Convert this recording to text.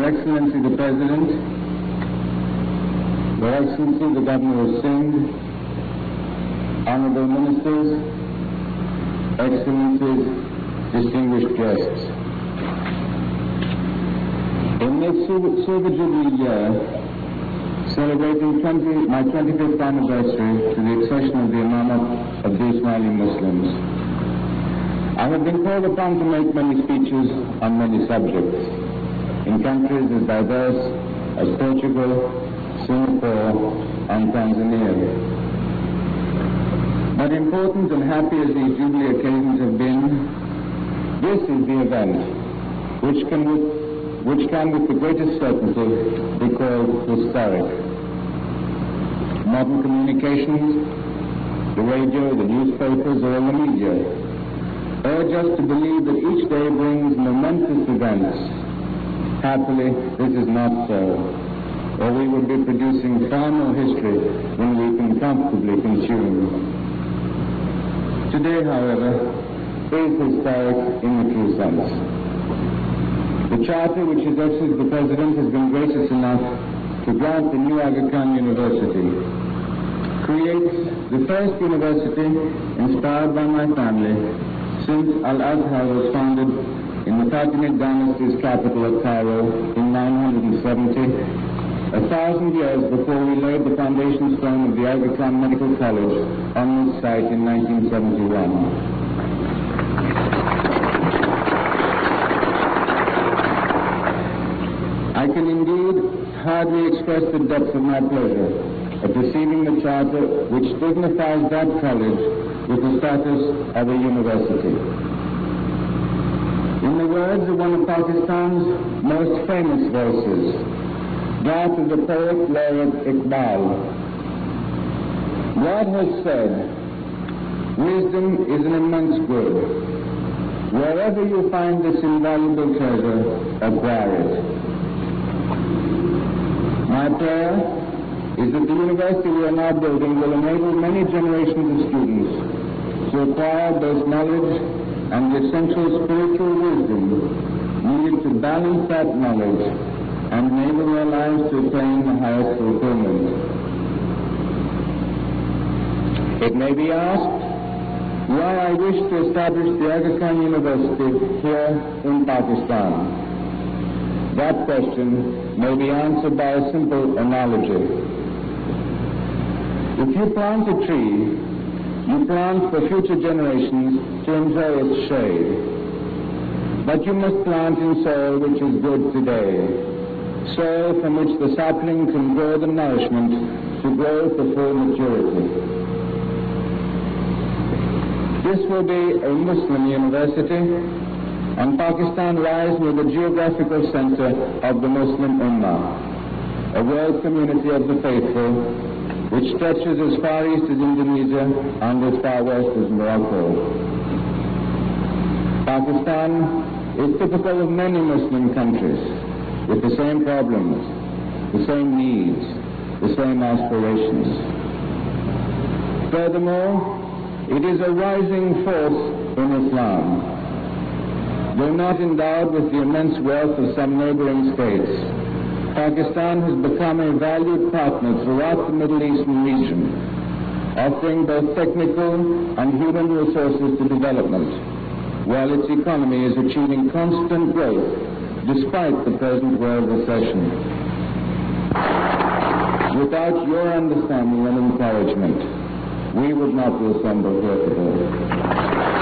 Excellency the President, Your Excellency the Governor of Sindh, Honorable Ministers, Excellencies, distinguished guests. In this Silver Jubilee year, celebrating my 25th anniversary to the accession of the Imamate of the Ismaili Muslims, I have been called upon to make many speeches on many subjects in countries as diverse as Portugal, Singapore, and Tanzania. But important and happy as these Jubilee occasions have been, this is the event which can with the greatest certainty be called historic. Modern communications, the radio, the newspapers, or the media urge us to believe that each day brings momentous events. Happily, this is not so, or we would be producing far more history than we can comfortably consume. Today, however, is historic in the true sense. The Charter, which His Excellency the President has been gracious enough to grant the new Aga Khan University, creates the first university inspired by my family since Al-Azhar was founded in the Fatimid dynasty's capital of Cairo in 970, 1,000 years before we laid the foundation stone of the Aga Khan Medical College on this site in 1971. I can indeed hardly express the depth of my pleasure at receiving the charter which dignifies that college with the status of a university. In the words of one of Pakistan's most famous voices, that of the poet laureate Iqbal, God has said, wisdom is an immense good. Wherever you find this invaluable treasure, acquire it. My prayer is that the university we are now building will enable many generations of students to acquire both knowledge and the essential spiritual wisdom needed to balance that knowledge and enable their lives to attain the highest fulfillment. It may be asked why I wish to establish the Aga Khan University here in Pakistan. That question may be answered by a simple analogy. If you plant a tree, you plant for future generations to enjoy its shade. But you must plant in soil which is good today, soil from which the sapling can grow the nourishment to grow to full maturity. This will be a Muslim university, and Pakistan lies near the geographical center of the Muslim Ummah, a world community of the faithful, which stretches as far east as Indonesia and as far west as Morocco. Pakistan is typical of many Muslim countries, with the same problems, the same needs, the same aspirations. Furthermore, it is a rising force in Islam. Though not endowed with the immense wealth of some neighboring states, Pakistan has become a valued partner throughout the Middle Eastern region, offering both technical and human resources to development, while its economy is achieving constant growth despite the present world recession. Without your understanding and encouragement, we would not be assembled here today.